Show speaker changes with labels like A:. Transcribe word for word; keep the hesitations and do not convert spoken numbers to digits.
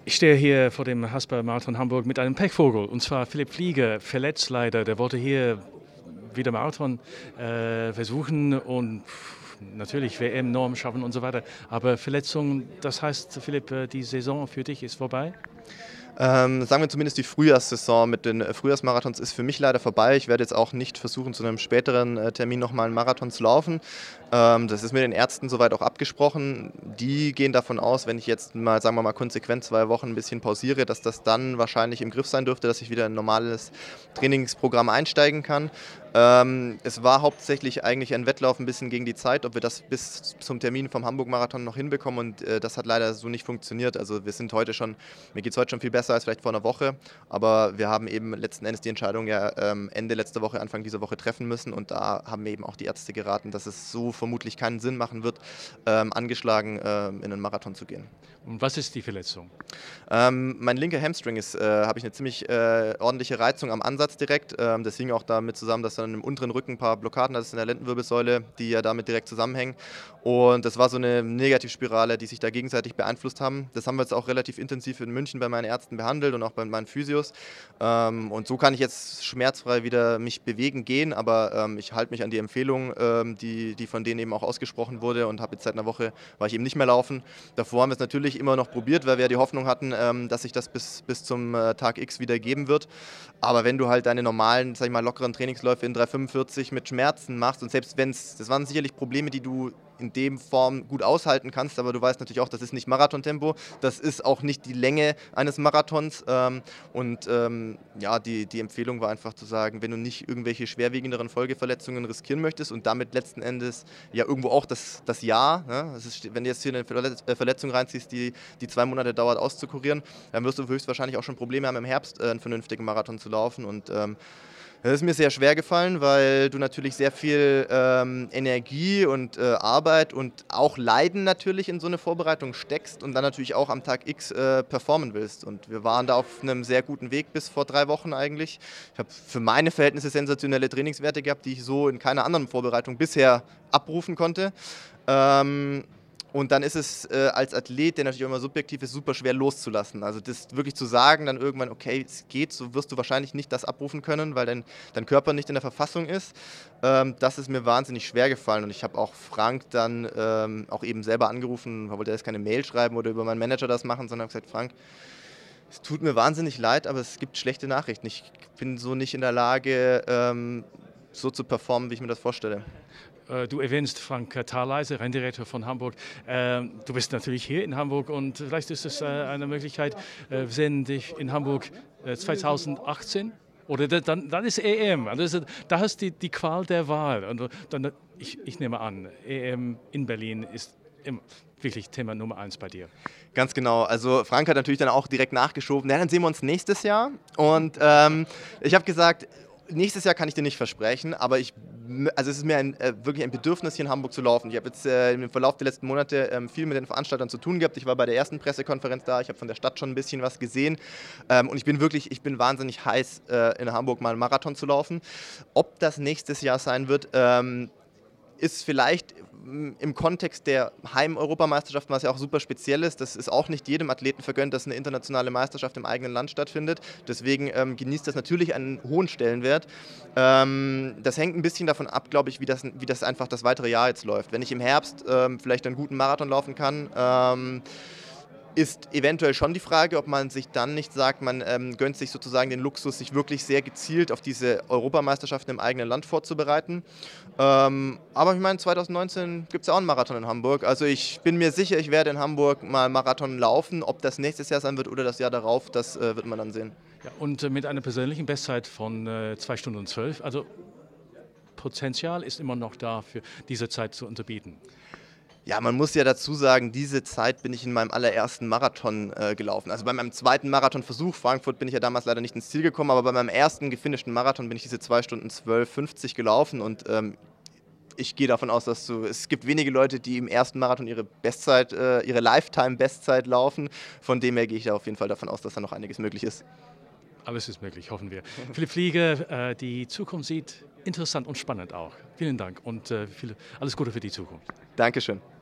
A: Ich stehe hier vor dem Haspa-Marathon Hamburg mit einem Pechvogel, und zwar Philipp Flieger, verletzt leider. Der wollte hier wieder Marathon äh, versuchen und natürlich W M-Norm schaffen und so weiter. Aber Verletzung, das heißt, Philipp, die Saison für dich ist vorbei?
B: Ähm, sagen wir zumindest die Frühjahrssaison mit den Frühjahrsmarathons ist für mich leider vorbei. Ich werde jetzt auch nicht versuchen, zu einem späteren äh, Termin nochmal einen Marathon zu laufen. Ähm, das ist mit den Ärzten soweit auch abgesprochen. Die gehen davon aus, wenn ich jetzt mal, sagen wir mal, konsequent zwei Wochen ein bisschen pausiere, dass das dann wahrscheinlich im Griff sein dürfte, dass ich wieder in ein normales Trainingsprogramm einsteigen kann. Ähm, es war hauptsächlich eigentlich ein Wettlauf ein bisschen gegen die Zeit, ob wir das bis zum Termin vom Hamburg-Marathon noch hinbekommen, und äh, das hat leider so nicht funktioniert. Also wir sind heute schon, mir geht es heute schon viel besser als vielleicht vor einer Woche, aber wir haben eben letzten Endes die Entscheidung ja ähm, Ende letzter Woche, Anfang dieser Woche treffen müssen, und da haben mir eben auch die Ärzte geraten, dass es so vermutlich keinen Sinn machen wird, ähm, angeschlagen ähm, in einen Marathon zu gehen.
A: Und was ist die Verletzung?
B: Ähm, mein linker Hamstring ist, äh, habe ich eine ziemlich äh, ordentliche Reizung am Ansatz direkt. Ähm, das hing auch damit zusammen, dass dann im unteren Rücken ein paar Blockaden, das ist in der Lendenwirbelsäule, die ja damit direkt zusammenhängen. Und das war so eine Negativspirale, die sich da gegenseitig beeinflusst haben. Das haben wir jetzt auch relativ intensiv in München bei meinen Ärzten behandelt und auch bei meinen Physios. Ähm, und so kann ich jetzt schmerzfrei wieder mich bewegen, gehen, aber ähm, ich halte mich an die Empfehlung, ähm, die, die von denen eben auch ausgesprochen wurde, und habe jetzt seit einer Woche, war ich eben nicht mehr laufen. Davor haben wir es natürlich immer noch probiert, weil wir ja die Hoffnung hatten, ähm, dass sich das bis, bis zum äh, Tag X wieder geben wird. Aber wenn du halt deine normalen, sag ich mal, lockeren Trainingsläufe in drei fünfundvierzig mit Schmerzen machst, und selbst wenn es, das waren sicherlich Probleme, die du in dem Form gut aushalten kannst, aber du weißt natürlich auch, das ist nicht Marathontempo, das ist auch nicht die Länge eines Marathons, ähm, und ähm, ja, die, die Empfehlung war einfach zu sagen, wenn du nicht irgendwelche schwerwiegenderen Folgeverletzungen riskieren möchtest und damit letzten Endes ja irgendwo auch das, das Jahr, ne? Das ist, wenn du jetzt hier eine Verletzung reinziehst, die, die zwei Monate dauert auszukurieren, dann wirst du höchstwahrscheinlich auch schon Probleme haben, im Herbst äh, einen vernünftigen Marathon zu laufen, und ähm, das ist mir sehr schwer gefallen, weil du natürlich sehr viel ähm, Energie und äh, Arbeit und auch Leiden natürlich in so eine Vorbereitung steckst und dann natürlich auch am Tag X äh, performen willst. Und wir waren da auf einem sehr guten Weg bis vor drei Wochen eigentlich. Ich habe für meine Verhältnisse sensationelle Trainingswerte gehabt, die ich so in keiner anderen Vorbereitung bisher abrufen konnte. Ähm, Und dann ist es äh, als Athlet, der natürlich auch immer subjektiv ist, super schwer loszulassen. Also das wirklich zu sagen, dann irgendwann, okay, es geht, so wirst du wahrscheinlich nicht das abrufen können, weil dein, dein Körper nicht in der Verfassung ist. Ähm, das ist mir wahnsinnig schwer gefallen, und ich habe auch Frank dann ähm, auch eben selber angerufen, wollte jetzt keine Mail schreiben oder über meinen Manager das machen, sondern habe gesagt, Frank, es tut mir wahnsinnig leid, aber es gibt schlechte Nachrichten. Ich bin so nicht in der Lage, ähm, so zu performen, wie ich mir das vorstelle.
A: Du erwähnst Frank Tharleise, Renndirektor von Hamburg. Du bist natürlich hier in Hamburg, und vielleicht ist es eine Möglichkeit, wir sehen dich in Hamburg zwanzig achtzehn. Oder dann, dann ist E M. Also da hast du die, die Qual der Wahl. Und dann, ich, ich nehme an, E M in Berlin ist immer wirklich Thema Nummer eins bei dir.
B: Ganz genau. Also Frank hat natürlich dann auch direkt nachgeschoben. Ja, dann sehen wir uns nächstes Jahr. Und ähm, ich habe gesagt, nächstes Jahr kann ich dir nicht versprechen, aber ich, also es ist mir ein, äh, wirklich ein Bedürfnis, hier in Hamburg zu laufen. Ich habe jetzt äh, im Verlauf der letzten Monate ähm, viel mit den Veranstaltern zu tun gehabt. Ich war bei der ersten Pressekonferenz da, ich habe von der Stadt schon ein bisschen was gesehen, ähm, und ich bin wirklich, ich bin wahnsinnig heiß, äh, in Hamburg mal einen Marathon zu laufen. Ob das nächstes Jahr sein wird, ähm, ist vielleicht im Kontext der Heim-Europameisterschaften, was ja auch super speziell ist. Das ist auch nicht jedem Athleten vergönnt, dass eine internationale Meisterschaft im eigenen Land stattfindet. Deswegen ähm, genießt das natürlich einen hohen Stellenwert. Ähm, das hängt ein bisschen davon ab, glaube ich, wie das, wie das einfach das weitere Jahr jetzt läuft. Wenn ich im Herbst ähm, vielleicht einen guten Marathon laufen kann, ähm, ist eventuell schon die Frage, ob man sich dann nicht sagt, man ähm, gönnt sich sozusagen den Luxus, sich wirklich sehr gezielt auf diese Europameisterschaften im eigenen Land vorzubereiten. Ähm, aber ich meine, zwanzig neunzehn gibt es ja auch einen Marathon in Hamburg. Also ich bin mir sicher, ich werde in Hamburg mal Marathon laufen. Ob das nächstes Jahr sein wird oder das Jahr darauf, das äh, wird man dann sehen.
A: Ja, und äh, mit einer persönlichen Bestzeit von äh, zwei Stunden zwölf, also Potenzial ist immer noch da, für diese Zeit zu unterbieten.
B: Ja, man muss ja dazu sagen, diese Zeit bin ich in meinem allerersten Marathon äh, gelaufen. Also bei meinem zweiten Marathonversuch, Frankfurt, bin ich ja damals leider nicht ins Ziel gekommen, aber bei meinem ersten gefinischten Marathon bin ich diese zwei Stunden zwölf fünfzig gelaufen, und ähm, ich gehe davon aus, dass du, es gibt wenige Leute, die im ersten Marathon ihre Bestzeit, äh, ihre Lifetime-Bestzeit laufen. Von dem her gehe ich da auf jeden Fall davon aus, dass da noch einiges möglich ist.
A: Alles ist möglich, hoffen wir. Philipp Flieger, äh, die Zukunft sieht interessant und spannend auch. Vielen Dank und äh, viel, alles Gute für die Zukunft.
B: Dankeschön.